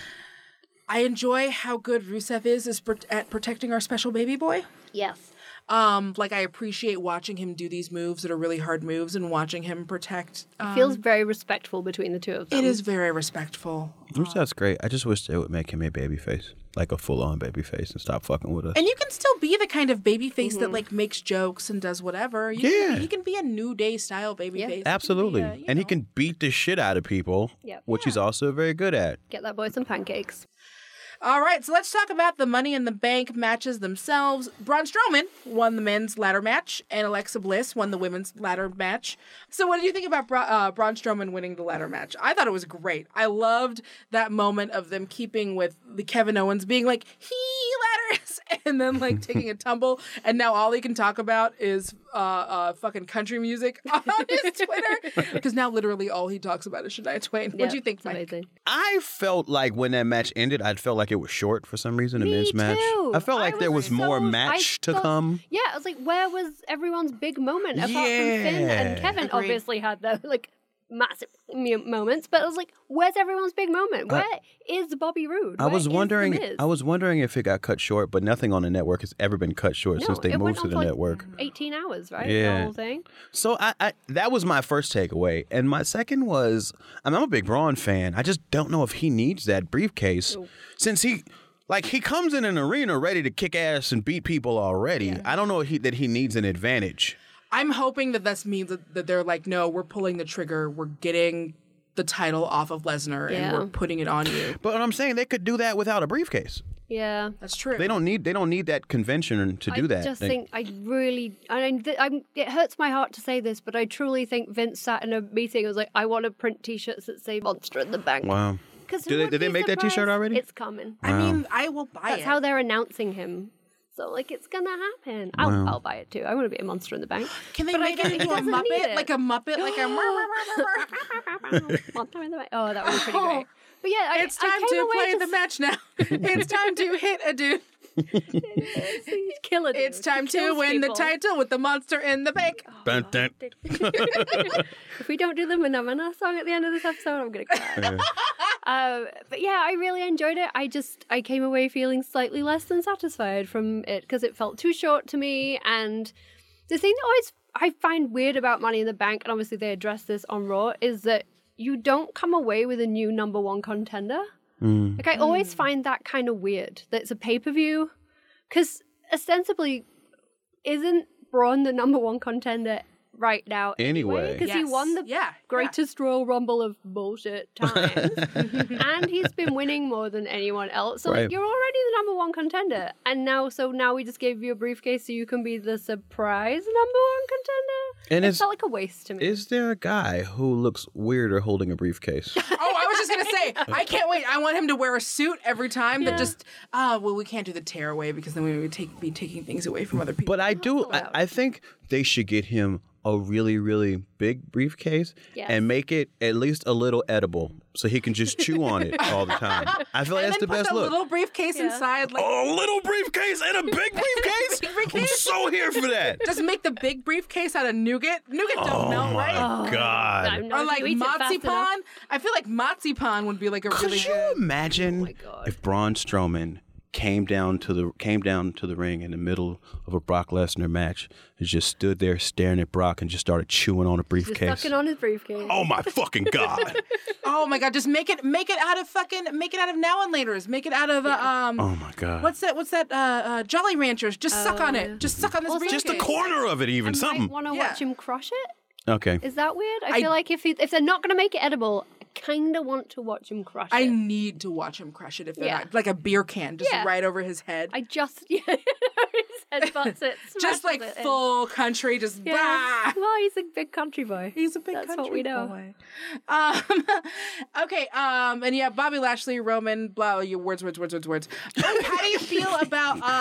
I enjoy how good Rusev is, is pro- at protecting our special baby boy. Yes. Um, like I appreciate watching him do these moves that are really hard moves and watching him protect. Um, It feels very respectful between the two of them. it is very respectful. Rusev's great. I just wish they would make him a babyface, like a full-on babyface, and stop fucking with us. And you can still be the kind of baby face Mm-hmm. that like makes jokes and does whatever. You Yeah. Can, he can be a New Day style baby Yeah. face. Absolutely. He can be a, you and he know. can beat the shit out of people, Yep. which he's also very good at. Get that boy some pancakes. All right, so let's talk about the Money in the Bank matches themselves. Braun Strowman won the men's ladder match, and Alexa Bliss won the women's ladder match. So what did you think about Bra- uh, Braun Strowman winning the ladder match? I thought it was great. I loved that moment of them keeping with the Kevin Owens being like, he ladders, and then like taking a tumble, and now all he can talk about is uh, uh, fucking country music on his Twitter, because now literally all he talks about is Shania Twain. What Yeah, do you think, it's Mike? amazing. I felt like when that match ended, I felt like it was short for some reason, the Me men's match. too. I felt like I there was was more so- match I to thought- come. Yeah, I was like, where was everyone's big moment apart from Finn Yeah. and Kevin? Agreed. Obviously had their like massive mu- moments, but I was like, where's everyone's big moment? Where is Bobby Roode? I Where was is The wondering. Miz? I was wondering if it got cut short, but nothing on the network has ever been cut short No, since they it went moved on to the for, like, network. eighteen hours, right? Yeah. The whole thing. So I, I that was my first takeaway, and my second was I mean, I'm a big Braun fan. I just don't know if he needs that briefcase since he. Like, he comes in an arena ready to kick ass and beat people already. I don't know if he, that he needs an advantage. I'm hoping that this means that, that they're like, no, we're pulling the trigger. We're getting the title off of Lesnar Yeah. and we're putting it on you. But what I'm saying, they could do that without a briefcase. Yeah. That's true. They don't need they don't need that convention to do I that. just They- think I really, I mean, th- I'm, it hurts my heart to say this, but I truly think Vince sat in a meeting and was like, I want to print T-shirts that say "Monster in the Bank." wow. Because Did they- did they make that T-shirt already? It's coming. I mean, I will buy That's it. how they're announcing him. So, like, it's gonna happen. I'll, I'll buy it too. I want to be a monster in the bank. Can they But I make get it it into a doesn't need Muppet? it. Like a Muppet? Like a... Monster in the bank. Oh, that would be pretty great. But yeah, I, It's I time came to away play just, the match now. It's time to hit a dude. Kill a dude. It's time He to kills win the people. title with the monster in the bank. Dun, dun. If we don't do the Manamana song at the end of this episode, I'm gonna cry. uh, but yeah, I really enjoyed it. I just I came away feeling slightly less than satisfied from it because it felt too short to me. And the thing that always I find weird about Money in the Bank, and obviously they address this on Raw, is that you don't come away with a new number one contender. Mm. Like I always find that kind of weird that it's a pay per view because ostensibly isn't Braun the number one contender right now Anyway. because he Yes. won the Yeah, greatest Royal Rumble of bullshit times and he's been winning more than anyone else, so Right. like, you're already the number one contender, and now so now we just gave you a briefcase so you can be the surprise number one contender. And it it's- felt like a waste to me. Is there a guy who looks weirder holding a briefcase? Oh, I was just going to say, I can't wait. I want him to wear a suit every time Yeah. that just, ah, well, we can't do the tear away because then we would take, be taking things away from other people. But I do. I, allowed. I think they should get him a really, really big briefcase Yes. and make it at least a little edible, so he can just chew on it all the time. I feel like and that's the then put best the look. little briefcase Yeah. inside, like, A little briefcase and a big briefcase. Big I'm briefcase? so here for that. just make the big briefcase out of nougat. Nougat don't Oh melt, my right? god. I'm not Or like if you eat it fast enough. marzipan. I feel like marzipan would be like a Could really you good. imagine my God. if Braun Strowman came down to the came down to the ring in the middle of a Brock Lesnar match and just stood there staring at Brock and just started chewing on a Just briefcase? sucking on his briefcase. Oh my fucking god! Oh my god, just make it make it out of fucking make it out of Now and Laters. Make it out of uh, um Oh my god! what's that what's that uh, uh Jolly Ranchers. Just suck on yeah. it. Just suck on this Also- briefcase. just a corner of it, even I something. might want to Yeah. watch him crush it. Okay. Is that weird? I, I- feel like if he, if they're not going to make it edible, I kind of want to watch him crush I it. need to watch him crush it if they're Yeah. not like a beer can just Yeah. right over his head. I just yeah, his head butts it, just smashes like it in. full country, just Yeah. bah! Well, he's a big country boy. He's a big That's country what we know. boy. Um, okay, um, and yeah, Bobby Lashley, Roman, blah, your words, words, words, words, words. Um, how do you feel about uh,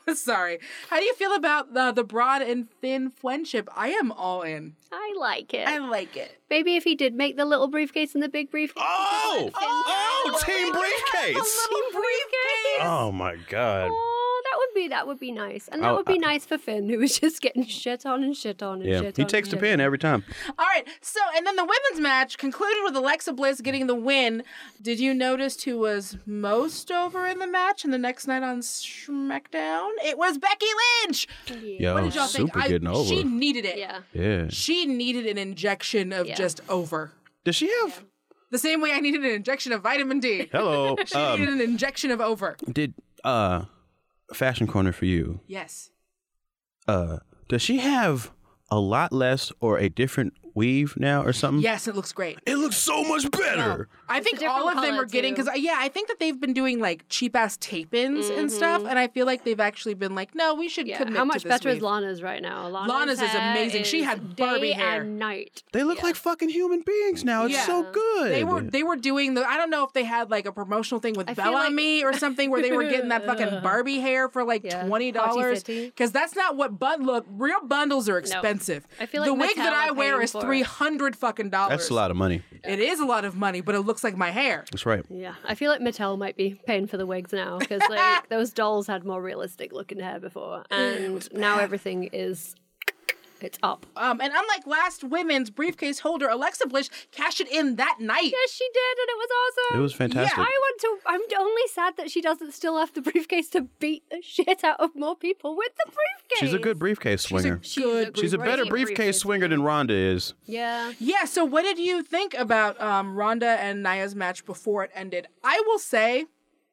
Sorry. How do you feel about the the Braun and Finn friendship? I am all in. I like it. I like it. Maybe if he did make the little briefcase and the big briefcase. Oh! Oh, team briefcase. Team briefcase. Oh my God. Oh, that would be that would be nice, and that I'll- would be I- nice for Finn, who was just getting shit on and shit on and Yeah, shit he on. takes and the shit pin on. every time. All right. So, and then the women's match concluded with Alexa Bliss getting the win. Did you notice who was most over in the match? And the next night on SmackDown, it was Becky Lynch. Yo, What did y'all think? super getting over. She needed it. Yeah. Yeah. She needed an injection of Yeah. just over. Does she have? The same way I needed an injection of vitamin D. Hello. She Um, needed an injection of over. did uh, Fashion Corner for you? Yes. Uh, does she have a lot less or a different weave now or something? Yes, it looks great. It looks so much better. I It's think a different all of them color, are getting too. because yeah, I think that they've been doing like cheap ass tape-ins and stuff, and I feel like they've actually been like, no, we should Yeah. commit How to much this better is weave. Lana's right now? Lana's, Lana's is hair amazing. She is had Barbie day hair. and night. They look like fucking human beings now. It's Yeah. so good. They were they were doing the I don't know if they had like a promotional thing with I feel Bella like- Me or something where they were getting that fucking Barbie hair for like Yeah. twenty dollars Hottie-fitty. because that's not what bun look real bundles are expensive. I feel the like wig that Mattel I are wear paying is for it. three hundred fucking dollars. That's a lot of money. It is a lot of money, but it looks like my hair. That's right. Yeah, I feel like Mattel might be paying for the wigs now because like those dolls had more realistic looking hair before, and now everything is it's up. Um, and unlike last women's briefcase holder, Alexa Bliss cashed it in that night. Yes, she did, and it was awesome. It was fantastic. I want to. I'm only sad that she doesn't still have the briefcase to beat the shit out of more people with the briefcase. She's a good briefcase swinger. She's good- She's a better great briefcase swinger than Ronda is. Yeah. Yeah, so what did you think about um, Ronda and Nia's match before it ended? I will say,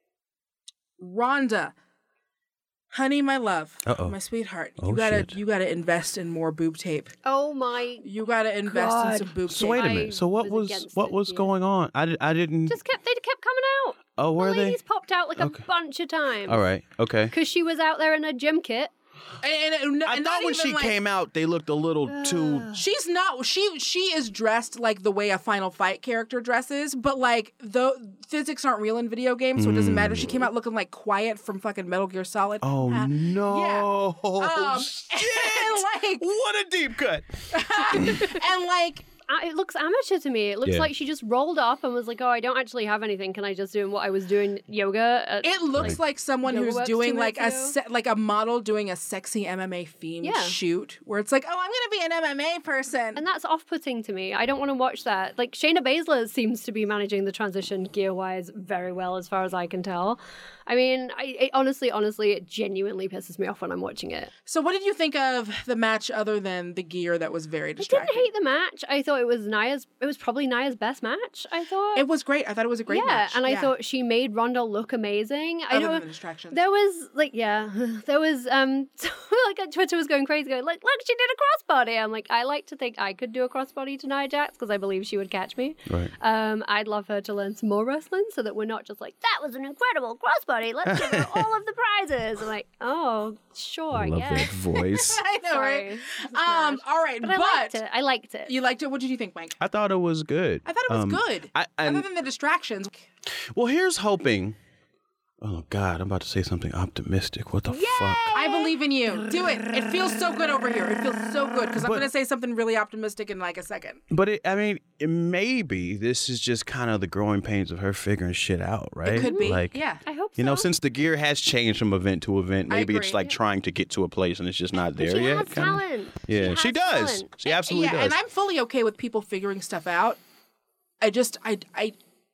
Ronda, honey, my love, Uh-oh. my sweetheart, Oh, you gotta shit. you gotta invest in more boob tape. Oh my. You gotta invest in God. some boob So tape. wait a I minute. So what was was against what it, was yeah. going on? I, did, I didn't. Just kept. They kept coming out. Oh, were the they? ladies popped out like Okay. a bunch of times. All right. Okay. Because she was out there in a gym kit. And, and, and I not thought when even she like, came out, they looked a little too. She's not. She she is dressed like the way a Final Fight character dresses, but like the physics aren't real in video games, so it doesn't matter. She came out looking like Quiet from fucking Metal Gear Solid. Oh Uh, no! Um, Shit! and like What a deep cut! And like, uh, it looks amateur to me. It looks Yeah. like she just rolled up and was like, "Oh, I don't actually have anything. Can I just do what I was doing yoga?" At, It looks like someone Yoga who's Works doing two like a minutes ago. se- like a model doing a sexy M M A themed Yeah. shoot where it's like, oh, I'm gonna be an M M A person. And that's off-putting to me. I don't want to watch that. Like, Shayna Baszler seems to be managing the transition gear-wise very well, as far as I can tell. I mean, I, it, honestly, honestly, it genuinely pisses me off when I'm watching it. So, what did you think of the match other than the gear that was very I didn't distracting? hate the match. I thought it was Nia's. It was probably Nia's best match. I thought It was great. I thought it was a great yeah, match. and I Yeah. thought she made Ronda look amazing. I Other know than the distractions. there was like yeah, there was um like Twitter was going crazy, going like, look, she did a crossbody. I'm like, I like to think I could do a crossbody to Nia Jax because I believe she would catch me. Right. Um, I'd love her to learn some more wrestling so that we're not just like, that was an incredible crossbody. Let's give her all of the prizes. I'm like, oh, sure, I I love that guess. voice. I know, Sorry. right? It's Um, mad. all right, But but, I liked it. I liked it. you liked it. What did you think, Mike? I thought it was good. I thought it was Um, good. I, and, Other than the distractions. well, here's hoping. Oh God, I'm about to say something optimistic. What the fuck? I believe in you. Do it. It feels so good over here. It feels so good because I'm But- going to say something really optimistic in like a second. But it, I mean, it, maybe this is just kind of the growing pains of her figuring shit out, right? It could be. Like, yeah. I hope so. You know, since the gear has changed from event to event, I maybe it's agree. like trying to get to a place and it's just not there she yet. has kinda. talent. Yeah, she, she, has does. talent. She absolutely yeah, does. and I'm fully okay with people figuring stuff out. I just, I, I,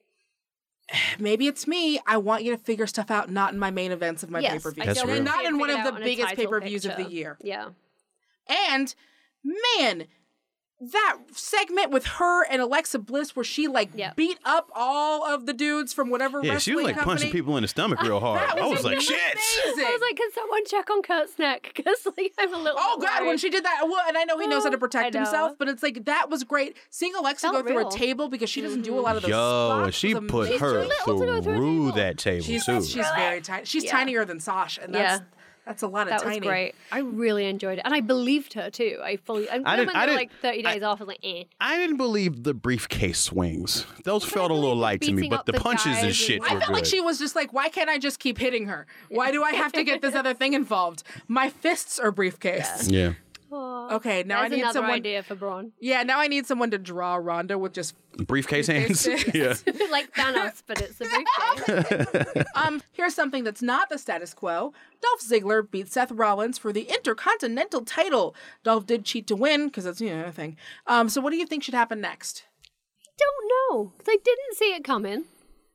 maybe it's me. I want you to figure stuff out, not in my main events of my Yes, pay per view, I That's feel real. and like not they in one figured of out the on a biggest title pay per views of the picture. year. Yeah. And man, that segment with her and Alexa Bliss, where she like Yeah. beat up all of the dudes from whatever yeah, wrestling she was like company. punching people in the stomach real hard. That I was like, amazing. shit. Amazing. I was like, can someone check on Kurt's neck? Because like, I'm a little. Oh bit God, when worried. she did that, well, and I know he knows how to Oh, protect I know. himself, but it's like that was great. Seeing Alexa Felt go through real. a table because she doesn't do a lot of those Yo, spots and she was put amazing. her little to go through a through table. that table She's too. she's very tiny. She's Yeah. tinier than Sasha, and that's Yeah. That's a lot of That tiny. was great. I really enjoyed it. And I believed her, too. I fully... I, I didn't- when I they were didn't- like thirty days off, I was like, eh. I didn't believe the briefcase swings. Those felt a little light to me, beating but up the the punches guys and and- shit I were I felt good. like she was just like, why can't I just keep hitting her? Why do I have to get this other thing involved? My fists are briefcase. yeah. Oh, Okay, now I there's need another someone. idea for Braun. Yeah, now I need someone to draw Ronda with just. Briefcase hands. Briefcase. yeah. Like Thanos, but it's a briefcase. Um, here's something that's not the status quo. Dolph Ziggler beat Seth Rollins for the Intercontinental title. Dolph did cheat to win because that's, you know, a thing. Um, so what do you think should happen next? Don't know, because I didn't see it coming.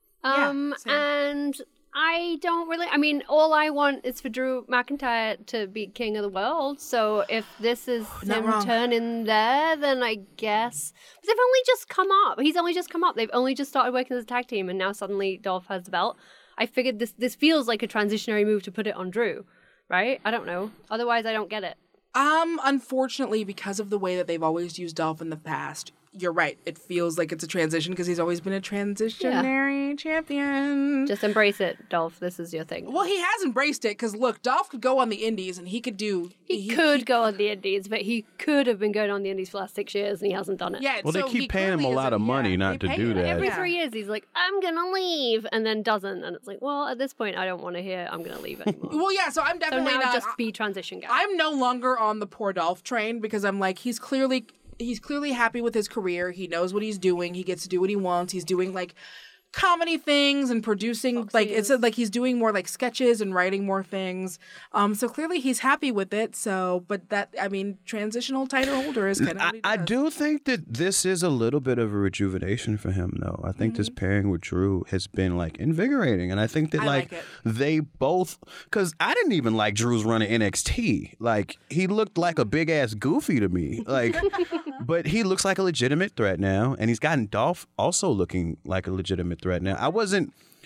Um, same. and I don't really. I mean, all I want is for Drew McIntyre to be king of the world. So if this is Not him wrong. turning there, then I guess. But they've only just come up. He's only just come up. They've only just started working as a tag team, and now suddenly Dolph has the belt. I figured this this feels like a transitionary move to put it on Drew, right? I don't know. Otherwise, I don't get it. Um, unfortunately, because of the way that they've always used Dolph in the past, you're right. It feels like it's a transition because he's always been a transitionary champion. Just embrace it, Dolph. This is your thing. Well, he has embraced it because look, Dolph could go on the Indies and he could do. He, could go on the Indies, but he could have been going on the Indies for the last six years, and he hasn't done it. Yeah. Well, they so keep he paying him a clearly lot of isn't- money yeah, not they to pay do him. that. Every Yeah. three years, he's like, I'm gonna leave, and then doesn't, and it's like, well, at this point, I don't want to hear I'm gonna leave anymore. Well, yeah. So I'm so definitely now not. just be transition guy. I'm no longer on the poor Dolph train because I'm like, he's clearly he's clearly happy with his career. He knows what he's doing. He gets to do what he wants. He's doing like comedy things and producing like it's like he's doing more like sketches and writing more things. Um, so clearly he's happy with it. So, but that I mean, transitional title holder is kind of. I, What he I does. do think that this is a little bit of a rejuvenation for him, though. I think Mm-hmm. this pairing with Drew has been like invigorating, and I think that I like, like it. they both. Because I didn't even like Drew's run at N X T. Like he looked like a big ass goofy to me. Like, but he looks like a legitimate threat now, and he's gotten Dolph also looking like a legitimate threat now. I wasn't.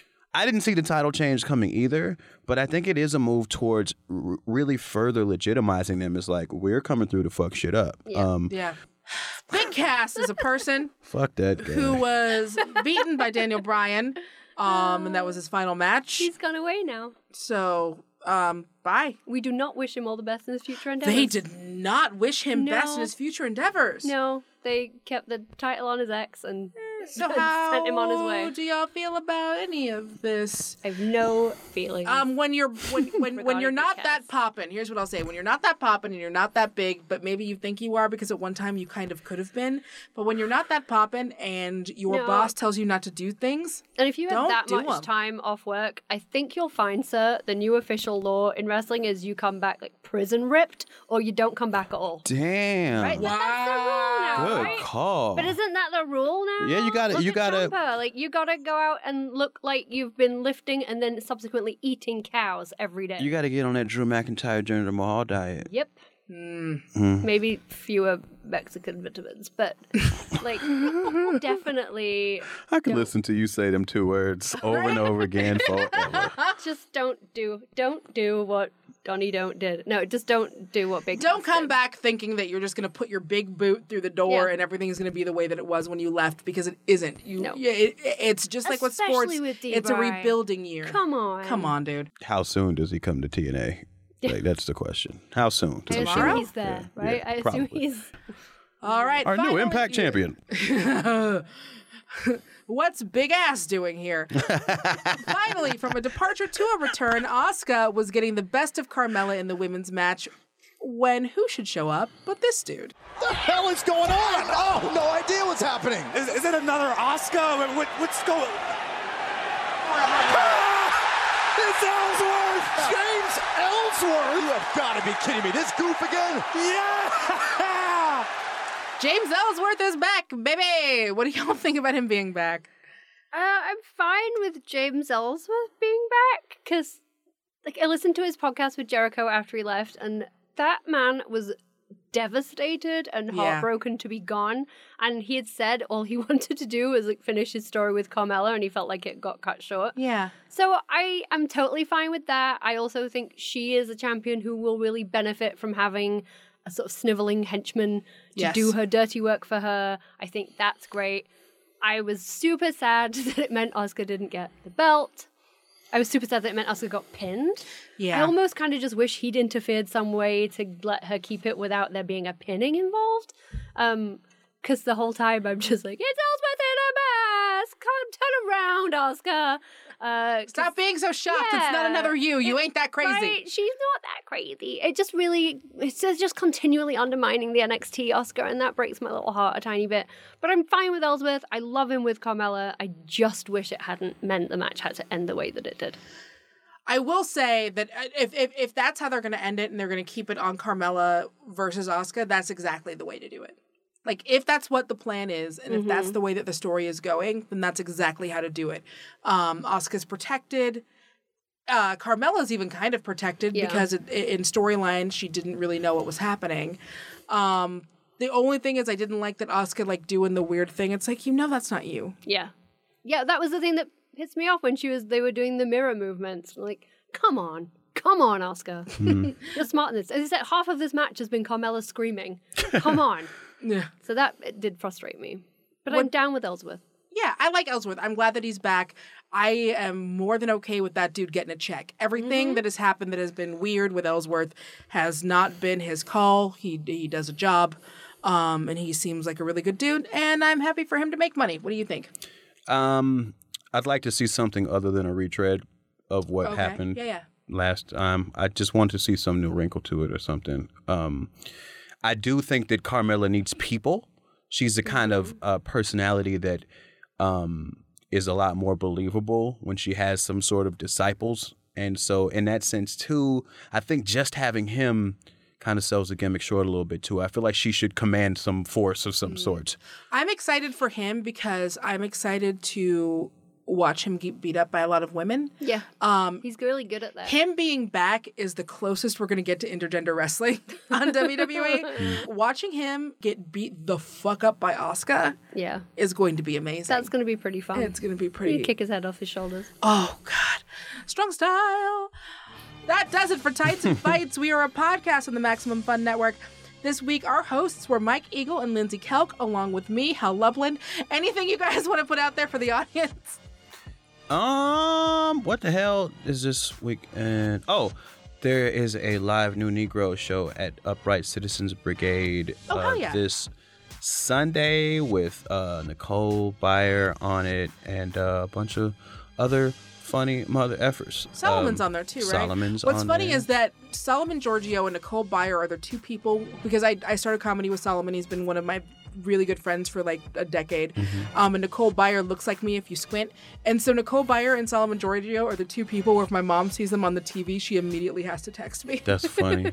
I didn't see the title change coming either, but I think it is a move towards r- really further legitimizing them as like, we're coming through to fuck shit up. Um, Yeah. Big Cass is a person fuck that guy. who was beaten by Daniel Bryan, um, and that was his final match. He's gone away now. So, um, bye. We do not wish him all the best in his future endeavors. They did not wish him best in No. his future endeavors. No, they kept the title on his ex and So sent how him on his way. do y'all feel about any of this? I have no feelings. Um, when you're when when, when Regarding you're not Big that Cass. poppin', here's what I'll say: when you're not that poppin' and you're not that big, but maybe you think you are because at one time you kind of could have been. But when you're not that poppin' and your No. boss tells you not to do things, And if you have Don't that do much 'em. time off work, I think you'll find, sir, the new official law in wrestling is you come back like prison ripped or you don't come back at all. Damn. Right? But that's the rule now, Good right? call. But isn't that the rule now? Yeah, you gotta- Look you at gotta- Ciampa. Like, you gotta go out and look like you've been lifting and then subsequently eating cows every day. You got to get on that Drew McIntyre, Jinder Mahal diet. Yep. Mm. Maybe fewer Mexican vitamins, but like definitely I could listen to you say them two words over and over again forever. just don't do don't do what Donnie don't did. No, just don't do what Big don't Cass come did. back thinking that you're just going to put your big boot through the door Yeah. and everything is going to be the way that it was when you left because it isn't. You, No. yeah, it, it's just like with sports. Especially with It's a D-Bry. rebuilding year. Come on. Come on, dude. How soon does he come to T N A? Like, that's the question. How soon? I assume Tomorrow? he's there, Yeah, right? yeah, I assume probably. he's All right, Our new finally Impact here. champion. What's Big Ass doing here? Finally, from a departure to a return, Asuka was getting the best of Carmella in the women's match when who should show up but this dude? What the hell is going on? Oh, no idea what's happening. Is, is it another Asuka? What, what's going? It's Ellsworth! James Ellsworth! You have got to be kidding me. This goof again? Yeah! James Ellsworth is back, baby! What do y'all think about him being back? Uh, I'm fine with James Ellsworth being back because, like, I listened to his podcast with Jericho after he left, and that man was devastated and Yeah. heartbroken to be gone. And he had said all he wanted to do was like finish his story with Carmella, and he felt like it got cut short. Yeah. So I am totally fine with that. I also think she is a champion who will really benefit from having a sort of sniveling henchman to Yes. do her dirty work for her. I think that's great. I was super sad that it meant Asuka didn't get the belt. I was super sad that it meant Asuka got pinned. Yeah. I almost kind of just wish he'd interfered some way to let her keep it without there being a pinning involved. Um, because the whole time I'm just like, it's Ellsworth in a mask. Come turn around, Asuka. Uh, Stop being so shocked. yeah, it's not another you. You it- ain't that crazy. Right? She's not that crazy. It just really, it's just just continually undermining the N X T Oscar, and that breaks my little heart a tiny bit. But I'm fine with Ellsworth. I love him with Carmella. I just wish it hadn't meant the match had to end the way that it did. I will say that if if, if that's how they're going to end it and they're going to keep it on Carmella versus Asuka, that's exactly the way to do it. Like, if that's what the plan is, and if that's the way that the story is going, then that's exactly how to do it. Um, Asuka's protected. Uh, Carmella's even kind of protected Yeah. because it, in storyline, she didn't really know what was happening. Um, the only thing is I didn't like that Asuka, like, doing the weird thing. It's like, you know that's not you. Yeah. Yeah, that was the thing that pissed me off when she was, they were doing the mirror movements. Like, come on. Come on, Asuka. Mm. You're smart in this. As I said, half of this match has been Carmella screaming. Come on. Yeah. So that it did frustrate me. But I'm down with Ellsworth. Yeah, I like Ellsworth. I'm glad that he's back. I am more than okay with that dude getting a check. Everything Mm-hmm. that has happened that has been weird with Ellsworth has not been his call. He he does a job, um, and he seems like a really good dude, and I'm happy for him to make money. What do you think? Um, I'd like to see something other than a retread of what Okay. happened Yeah, yeah. last time. I just want to see some new wrinkle to it or something. Um, I do think that Carmella needs people. She's the kind of uh, personality that um, is a lot more believable when she has some sort of disciples. And so in that sense, too, I think just having him kind of sells the gimmick short a little bit, too. I feel like she should command some force of some sort. I'm excited for him because I'm excited to watch him get beat up by a lot of women. Yeah. Um, He's really good at that. Him being back is the closest we're going to get to intergender wrestling on W W E. Watching him get beat the fuck up by Asuka Yeah. is going to be amazing. That's going to be pretty fun. It's going to be You pretty. kick his head off his shoulders. Oh, God. Strong style. That does it for Tights and Fights. We are a podcast on the Maximum Fun Network. This week, our hosts were Mike Eagle and Lindsay Kelk, along with me, Hal Loveland. Anything you guys want to put out there for the audience? Um, what the hell is this weekend? Oh, there is a live New Negro show at Upright Citizens Brigade Oh, hell yeah. this Sunday with uh, Nicole Byer on it and uh, a bunch of other funny mother effers. Solomon's Um, on there too, right? Solomon's What's on funny there. is that Solomon Giorgio and Nicole Byer are the two people, because I, I started comedy with Solomon. He's been one of my really good friends for like a decade. Mm-hmm. Um, and Nicole Byer looks like me if you squint. And so Nicole Byer and Solomon Giorgio are the two people where if my mom sees them on the T V, she immediately has to text me. That's funny.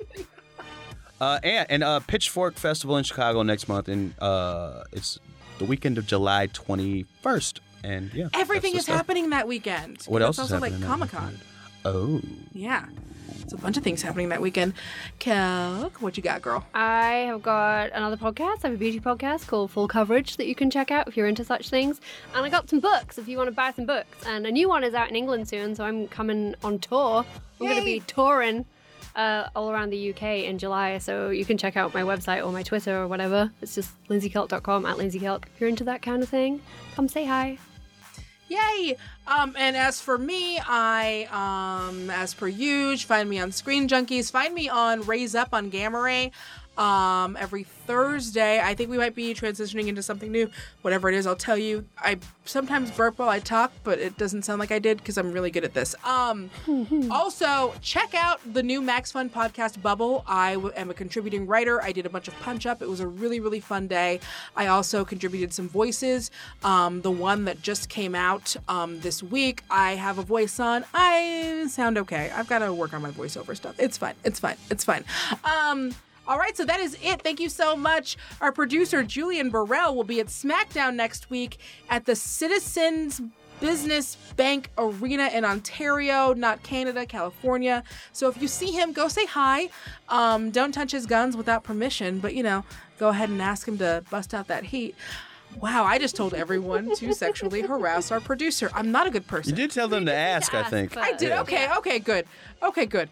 uh, and and uh, Pitchfork Festival in Chicago next month, and uh, it's the weekend of July twenty-first. And yeah, Everything that's is the stuff. happening that weekend. What It's else is also happening like that Comic Con. weekend? Oh. Yeah. It's a bunch of things happening that weekend. Kelk, what you got, girl? I have got another podcast. I have a beauty podcast called Full Coverage that you can check out if you're into such things. And I got some books if you want to buy some books. And a new one is out in England soon, so I'm coming on tour. I'm going to be touring uh, all around the U K in July, so you can check out my website or my Twitter or whatever. It's just lindsay kelk dot com, at lindsay kelk. If you're into that kind of thing, come say hi. Yay! Um, and as for me, I, um, as per usual, find me on Screen Junkies. Find me on Raise Up on Gamma Ray. Um, every Thursday. I think we might be transitioning into something new. Whatever it is, I'll tell you. I sometimes burp while I talk, but it doesn't sound like I did because I'm really good at this. Um, also, check out the new Max Fun podcast, Bubble. I w- am a contributing writer. I did a bunch of Punch Up. It was a really, really fun day. I also contributed some voices. Um, the one that just came out um, this week, I have a voice on. I sound okay. I've got to work on my voiceover stuff. It's fine. It's fine. It's fine. Um, All right, so that is it. Thank you so much. Our producer, Julian Burrell, will be at SmackDown next week at the Citizens Business Bank Arena in Ontario, not Canada, California. So if you see him, go say hi. Um, don't touch his guns without permission, but, you know, go ahead and ask him to bust out that heat. Wow, I just told everyone to sexually harass our producer. I'm not a good person. You did tell them to ask, I think. I did. Yeah. Okay, okay, good. Okay, good.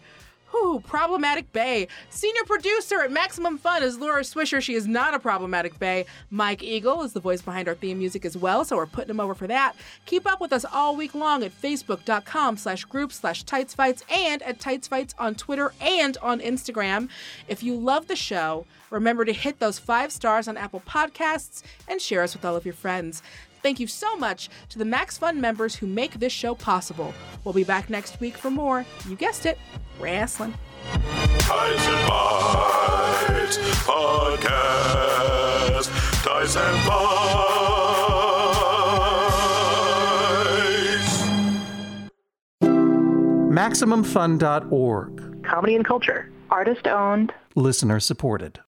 Whew, Problematic Bay. Senior producer at Maximum Fun is Laura Swisher. She is not a problematic bae. Mike Eagle is the voice behind our theme music as well, so we're putting him over for that. Keep up with us all week long at facebook.com slash group slash tightsfights and at tightsfights on Twitter and on Instagram. If you love the show, remember to hit those five stars on Apple Podcasts and share us with all of your friends. Thank you so much to the Max Fun members who make this show possible. We'll be back next week for more, you guessed it, wrestling. Tights and Fights Podcast. Tights and Fights. Maximum Fun dot org. Comedy and culture. Artist owned. Listener supported.